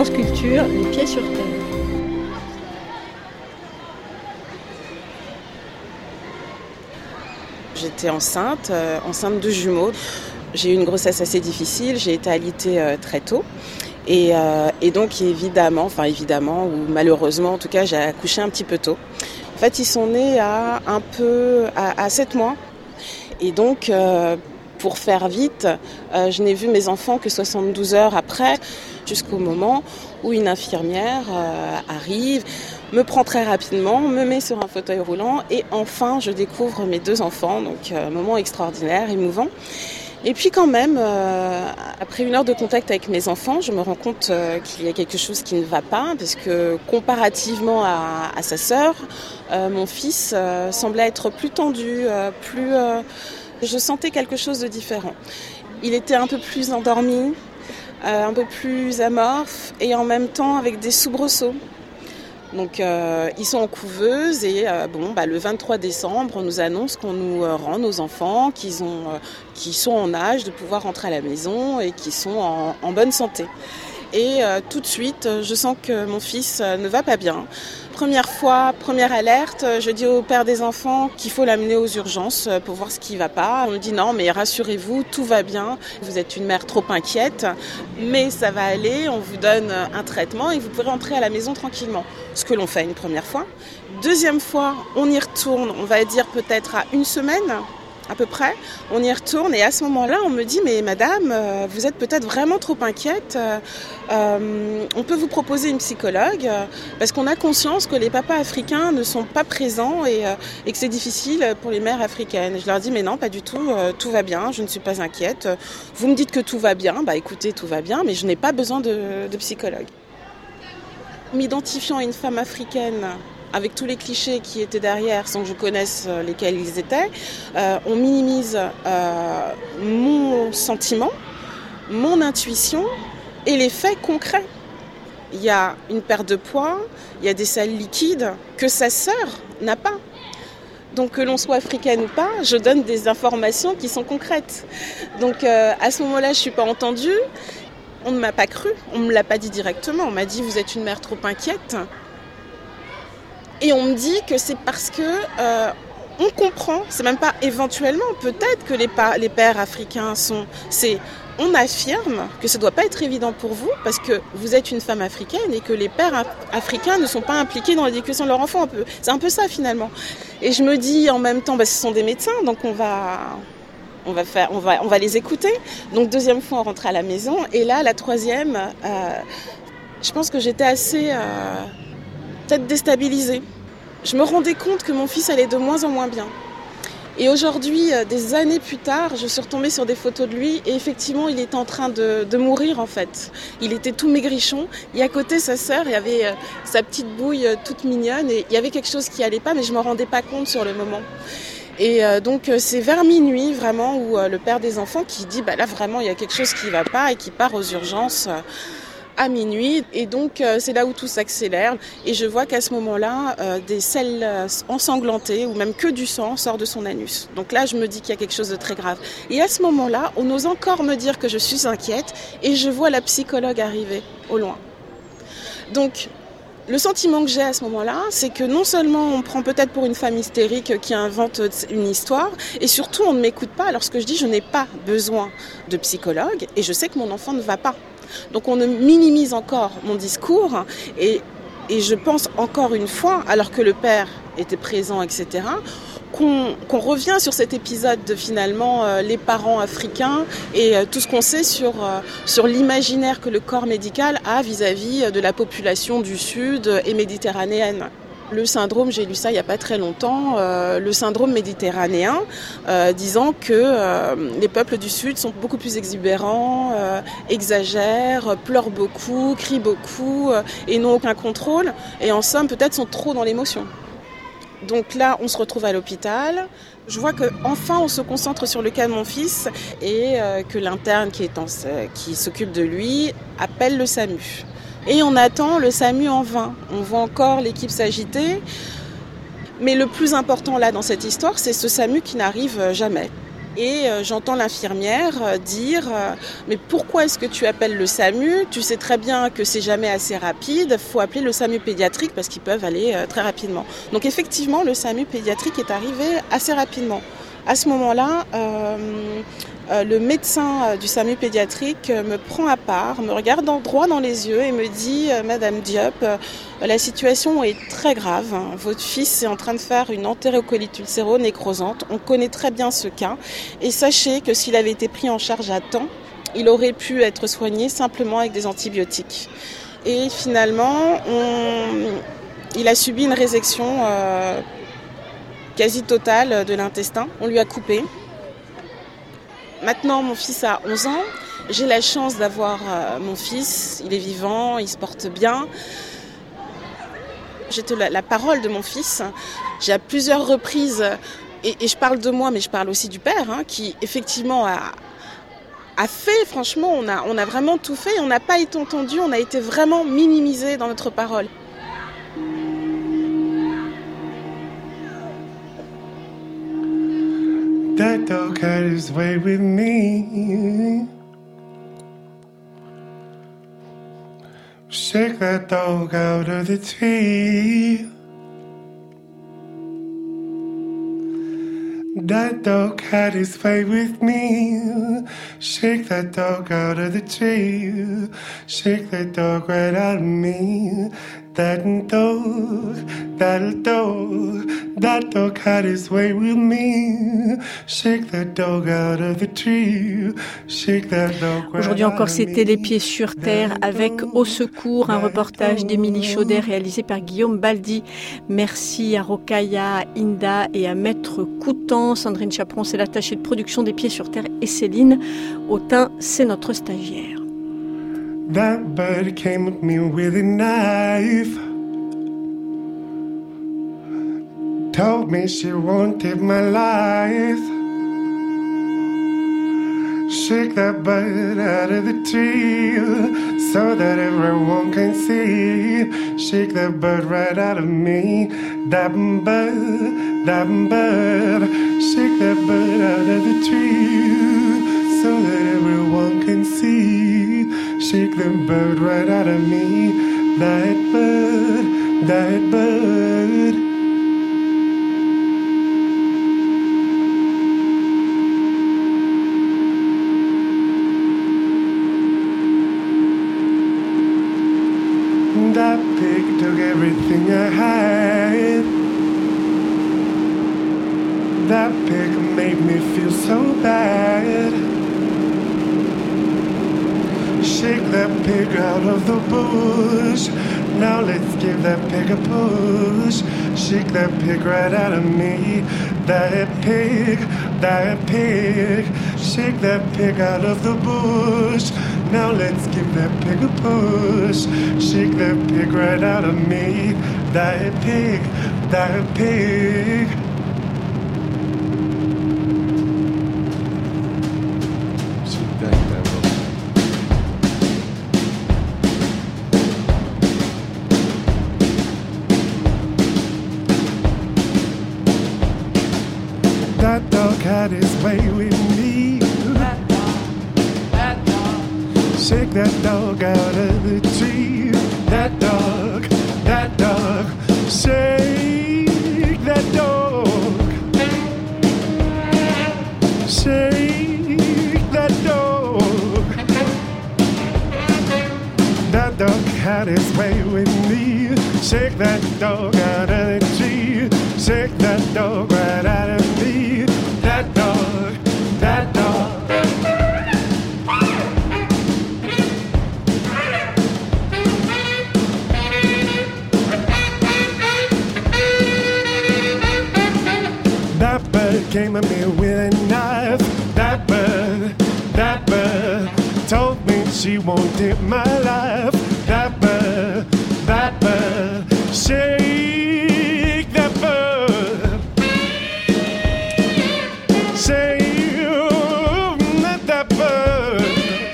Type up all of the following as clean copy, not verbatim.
France Culture, les pieds sur terre. J'étais enceinte de jumeaux. J'ai eu une grossesse assez difficile, j'ai été alitée très tôt. Et donc évidemment, ou malheureusement en tout cas, j'ai accouché un petit peu tôt. En fait, ils sont nés à 7 mois. Et donc, pour faire vite, je n'ai vu mes enfants que 72 heures après, jusqu'au moment où une infirmière arrive, me prend très rapidement, me met sur un fauteuil roulant et enfin je découvre mes 2 enfants, donc moment extraordinaire, émouvant. Et puis quand même, après 1 heure de contact avec mes enfants, je me rends compte qu'il y a quelque chose qui ne va pas, parce que comparativement à sa sœur, mon fils semblait être plus tendu, je sentais quelque chose de différent. Il était un peu plus endormi, un peu plus amorphe et en même temps avec des soubresauts. Donc ils sont en couveuse et le 23 décembre, on nous annonce qu'on nous rend nos enfants, qui sont en âge de pouvoir rentrer à la maison et qui sont en bonne santé. Et tout de suite, je sens que mon fils ne va pas bien. Première alerte, je dis au père des enfants qu'il faut l'amener aux urgences pour voir ce qui ne va pas. On me dit non, mais rassurez-vous, tout va bien. Vous êtes une mère trop inquiète, mais ça va aller. On vous donne un traitement et vous pourrez rentrer à la maison tranquillement. Ce que l'on fait une première fois. Deuxième fois, on y retourne, on va dire peut-être à 1 semaine. À peu près, on y retourne et à ce moment-là, on me dit « Mais madame, vous êtes peut-être vraiment trop inquiète, on peut vous proposer une psychologue parce qu'on a conscience que les papas africains ne sont pas présents et que c'est difficile pour les mères africaines. » Je leur dis « Mais non, pas du tout, tout va bien, je ne suis pas inquiète. Vous me dites que tout va bien, écoutez, tout va bien, mais je n'ai pas besoin de psychologue. » M'identifiant à une femme africaine, avec tous les clichés qui étaient derrière, sans que je connaisse lesquels ils étaient, on minimise mon sentiment, mon intuition et les faits concrets. Il y a une perte de poids, il y a des selles liquides que sa sœur n'a pas. Donc que l'on soit africaine ou pas, je donne des informations qui sont concrètes. Donc à ce moment-là, je ne suis pas entendue. On ne m'a pas cru, on ne me l'a pas dit directement. On m'a dit « Vous êtes une mère trop inquiète ». Et on me dit que c'est parce que on comprend, c'est même pas éventuellement, peut-être que les pères africains on affirme que ça doit pas être évident pour vous parce que vous êtes une femme africaine et que les pères africains ne sont pas impliqués dans l'éducation de leurs enfants. C'est un peu ça finalement. Et je me dis en même temps, ce sont des médecins, donc on va les écouter. Donc 2e fois, on rentre à la maison et là, la 3e, je pense que j'étais assez peut-être déstabilisée. Je me rendais compte que mon fils allait de moins en moins bien. Et aujourd'hui, des années plus tard, je suis retombée sur des photos de lui et effectivement, il était en train de mourir en fait. Il était tout maigrichon et à côté, sa sœur, il y avait sa petite bouille toute mignonne et il y avait quelque chose qui allait pas, mais je me rendais pas compte sur le moment. Et donc c'est vers minuit vraiment où le père des enfants qui dit là vraiment il y a quelque chose qui va pas et qui part aux urgences à minuit et donc c'est là où tout s'accélère et je vois qu'à ce moment-là des selles ensanglantées ou même que du sang sort de son anus. Donc là je me dis qu'il y a quelque chose de très grave et à ce moment-là on ose encore me dire que je suis inquiète et je vois la psychologue arriver au loin. Donc le sentiment que j'ai à ce moment-là, c'est que non seulement on me prend peut-être pour une femme hystérique qui invente une histoire, et surtout on ne m'écoute pas lorsque je dis je n'ai pas besoin de psychologue et je sais que mon enfant ne va pas. Donc on minimise encore mon discours et je pense encore une fois, alors que le père était présent, etc., qu'on revient sur cet épisode de finalement les parents africains et tout ce qu'on sait sur l'imaginaire que le corps médical a vis-à-vis de la population du Sud et méditerranéenne. Le syndrome, j'ai lu ça il n'y a pas très longtemps, le syndrome méditerranéen, disant que les peuples du Sud sont beaucoup plus exubérants, exagèrent, pleurent beaucoup, crient beaucoup et n'ont aucun contrôle et en somme peut-être sont trop dans l'émotion. Donc là, on se retrouve à l'hôpital. Je vois qu'enfin, on se concentre sur le cas de mon fils et que l'interne qui s'occupe de lui appelle le SAMU. Et on attend le SAMU en vain. On voit encore l'équipe s'agiter. Mais le plus important là dans cette histoire, c'est ce SAMU qui n'arrive jamais. Et j'entends l'infirmière dire mais pourquoi est-ce que tu appelles le SAMU? Tu sais très bien que c'est jamais assez rapide, faut appeler le SAMU pédiatrique parce qu'ils peuvent aller très rapidement. Donc effectivement, le SAMU pédiatrique est arrivé assez rapidement. À ce moment-là, le médecin du SAMU pédiatrique me prend à part, me regarde droit dans les yeux et me dit « Madame Diop, la situation est très grave. Votre fils est en train de faire une entérocolite ulcéro-nécrosante. On connaît très bien ce cas. Et sachez que s'il avait été pris en charge à temps, il aurait pu être soigné simplement avec des antibiotiques. » Et finalement, il a subi une résection quasi totale de l'intestin. On lui a coupé. Maintenant, mon fils a 11 ans. J'ai la chance d'avoir mon fils. Il est vivant, il se porte bien. J'ai la parole de mon fils. J'ai à plusieurs reprises, et je parle de moi, mais je parle aussi du père, qui effectivement a fait, franchement, on a vraiment tout fait. On n'a pas été entendu, on a été vraiment minimisé dans notre parole. That dog had his way with me. Shake that dog out of the tree. That dog had his way with me. Shake that dog out of the tree. Shake that dog right out of me. That dog had his way with me. Shake that dog out of the tree. Shake that dog right. Aujourd'hui encore, c'était Les Pieds sur Terre avec Au Secours, un reportage d'Émilie Chaudet réalisé par Guillaume Baldi. Merci à Rokhaya, à Inda et à Maître Coutan. Sandrine Chaperon, c'est l'attachée de production des Pieds sur Terre, et Céline Autain, c'est notre stagiaire. That bird came at me with a knife. Told me she wanted my life. Shake that bird out of the tree so that everyone can see. Shake that bird right out of me. That bird, that bird. Shake that bird out of the tree so that everyone can see. Shake the bird right out of me. That bird, that bird. That pig took everything I had. That pig made me feel so bad. Shake that pig out of the bush. Now let's give that pig a push. Shake that pig right out of me. That pig, that pig. Shake that pig out of the bush. Now let's give that pig a push. Shake that pig right out of me. That pig, that pig. That dog had his way with me. Shake that dog out of the tree. That dog, shake that dog. Shake that dog. That dog had his way with me. Shake that dog out of the tree. Shake that dog right out of me. That dog, that dog. That bird came at me with a knife. That bird told me she wanted my life. That bird, shake that bird. Shake that bird.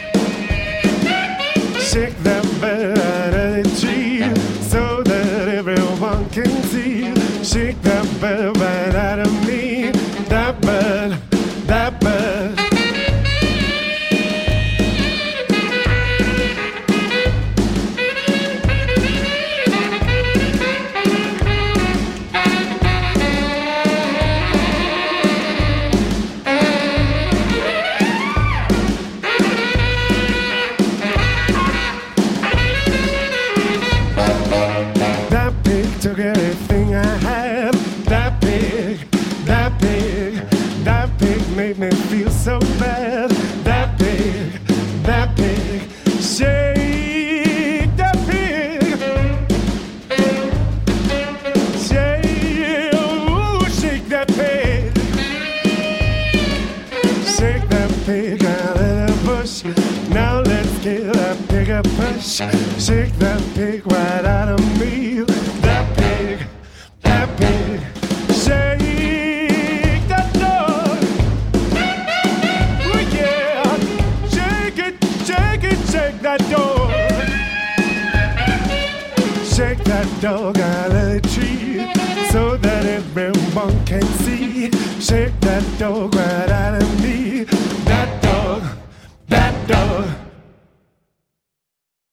Shake that bird out of the tree so that everyone can see. Shake that bird right out of me. That bird, that bird. Shake that pig right out of me. That pig, shake that dog. Oh yeah, shake it, shake that dog. Shake that dog out of the tree so that everyone can see. Shake that dog right out of me. That dog, that dog.